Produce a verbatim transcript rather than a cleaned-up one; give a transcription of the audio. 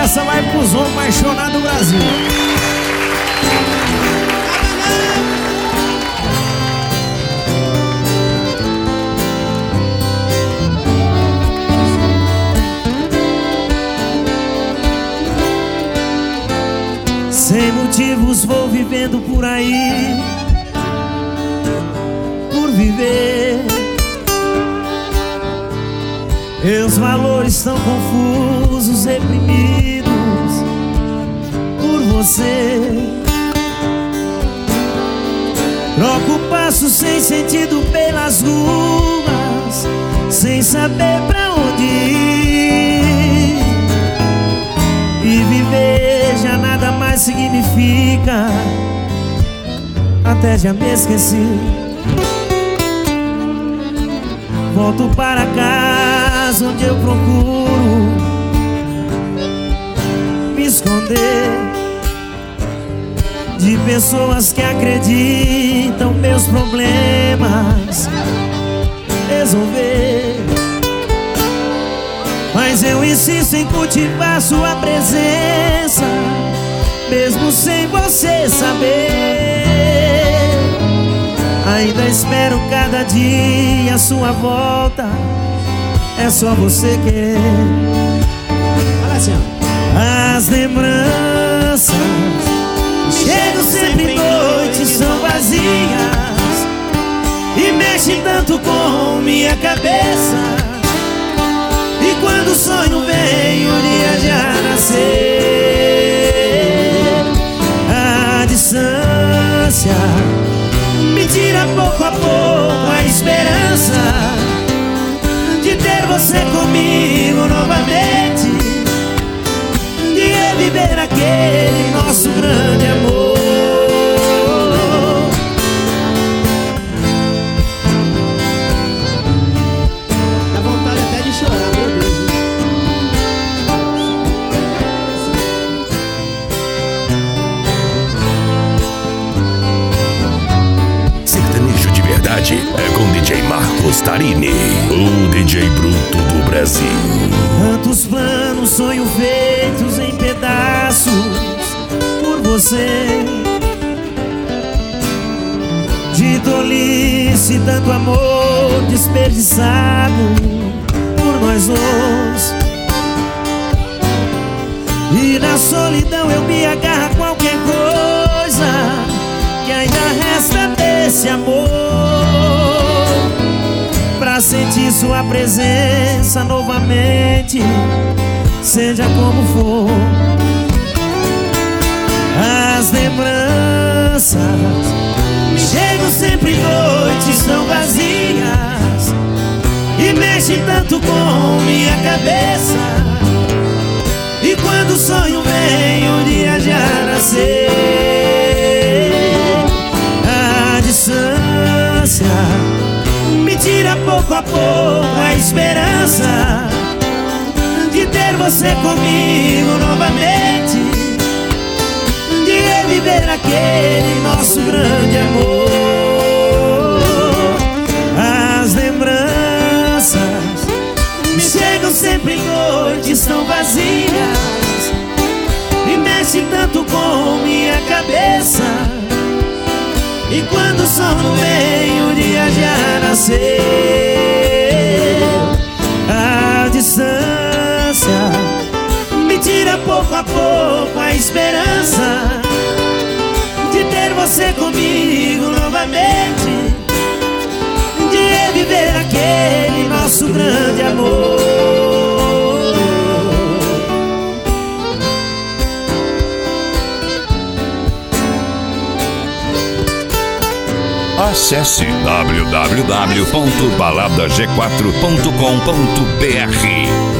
Essa vai pros homens apaixonados do Brasil. Sem motivos vou vivendo por aí, por viver. Meus valores estão confusos, reprimidos por você. Troco o passo sem sentido pelas ruas, sem saber pra onde ir. E viver já nada mais significa, até já me esqueci. Volto para casa onde eu procuro me esconder de pessoas que acreditam meus problemas resolver. Mas eu insisto em cultivar sua presença, mesmo sem você saber. Ainda espero cada dia a sua volta, é só você querer. Olha assim, ó. As lembranças chegam sempre em noites tão vazias e mexem tanto com minha cabeça. E quando o sonho vem, o dia já nasceu. A distância me tira pouco a pouco a esperança de ter você comigo novamente, de reviver aquele nosso grande amor. Dá vontade até de chorar, meu Deus. Sertanejo de verdade é com D J Marcos Tarini, o D J bruto do Brasil. Tantos planos, sonhos feitos em pedaços por você. De tolice, tanto amor desperdiçado por nós dois. E na solidão eu me agarro a qualquer coisa que ainda resta desse amor, pra sentir sua presença novamente, seja como for. As lembranças chegam sempre em noites tão vazias e mexem tanto com minha cabeça. E quando o sonho vem, o dia já nasceu. A distância me tira pouco a pouco a esperança de ter você comigo novamente, de reviver aquele nosso grande amor. As lembranças me chegam sempre em noites tão vazias e mexem tanto com minha cabeça. E quando o sono vem, o dia já nasceu. A distância me tira pouco a pouco a esperança de ter você comigo novamente, de reviver aquele nosso grande amor. Acesse w w w ponto balada g quatro ponto com ponto b r.